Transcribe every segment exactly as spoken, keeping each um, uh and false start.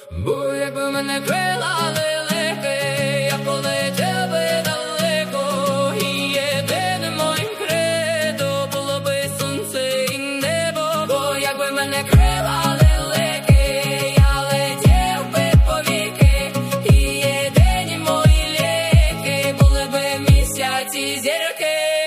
Бо якби мене крила лелеки, я полетів би далеко, і єдиним моїм кредо було би сонце і небо. Бо якби мене крила лелеки, я летів би повіки, і єдині мої ліки були би місяць і зірки.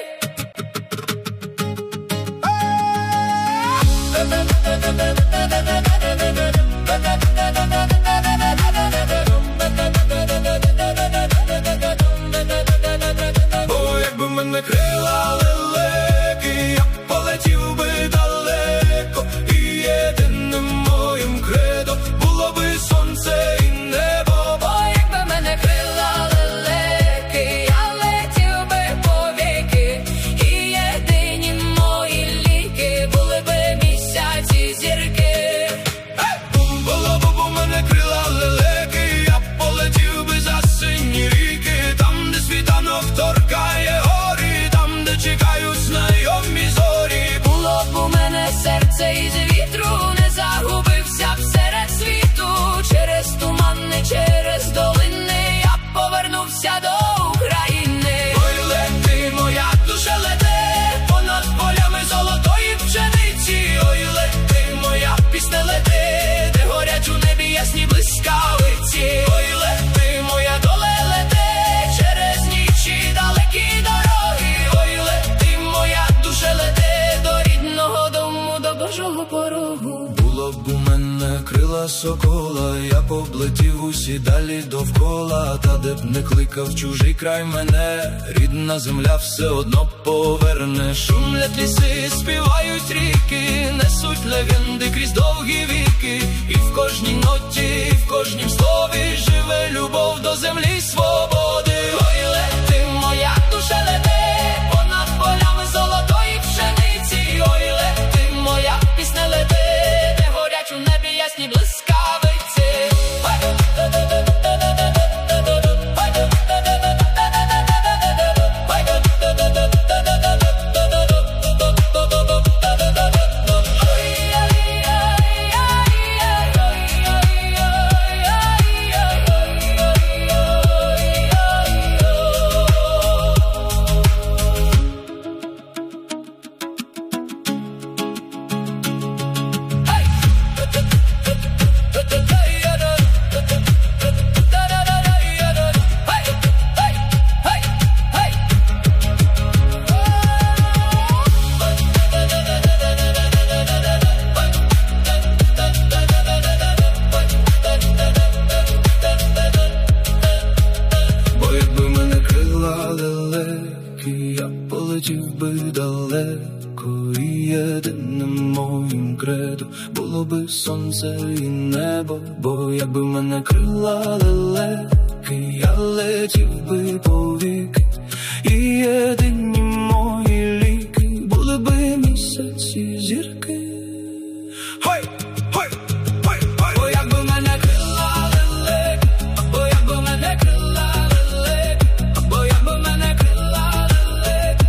Бо якби мене крила лелеки, я полетів би далеко, і єдиним моїм кредо було би сонце і небо. Бо якби мене крила лелеки, я летів би повіки, і єдині мої ліки були би місяць і зірки. Було б у мене крила лелеки, я полетів би за сині ріки, там, де світанок торкає гори, там, де чекають знайомі зорі. Було б у мене серце із вітру, не загубився б серед світу. Через тумани, через долини я повернувся до України. Ой, лети, моя душа, лети, понад полями золотої пшениці. Ой, лети, моя пісня, лети, де горять у небі ясні блискавиці. Ой, лети, моя доле, лети, через нічі далекі дороги. Ой, лети, моя душа, лети, до рідного дому, до Божого порогу. Було б у мене крила сокола, я поблетів усі далі довкола. Та де б не кликав чужий край мене, рідна земля все одно поверне. Шумлять ліси, співають ріки, несуть легенди крізь довгі віки. І в кожній ноті, і в кожнім слові живе любов до землі свободи. Ой, лети, моя душа, лети, понад полями золотої пшениці. Ой, лети, моя пісня, лети, де горять у небі ясні блискавиці. Я полетів би далеко, і єдиним моїм кредо було би сонце і небо. Бо якби мене крила лелеки, я летів би повіки, і єдині мої ліки були би місяць і зірки. Хой! Хой! Хой! Хой! Бо якби мене крила лелеки, бо якби мене крила лелеки, бо якби мене крила лелеки,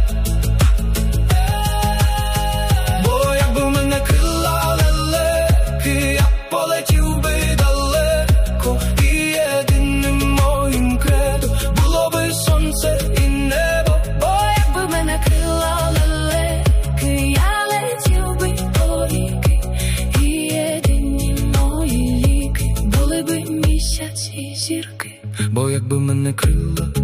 бо якби мене крила лелеки, я полетів би далеко, і єдиним моїм кредо було би сонце і небо. Бо якби мене крила лелеки, я летів би повіки, і єдині мої ліки були би місяць і зірки. Бо якби мене крила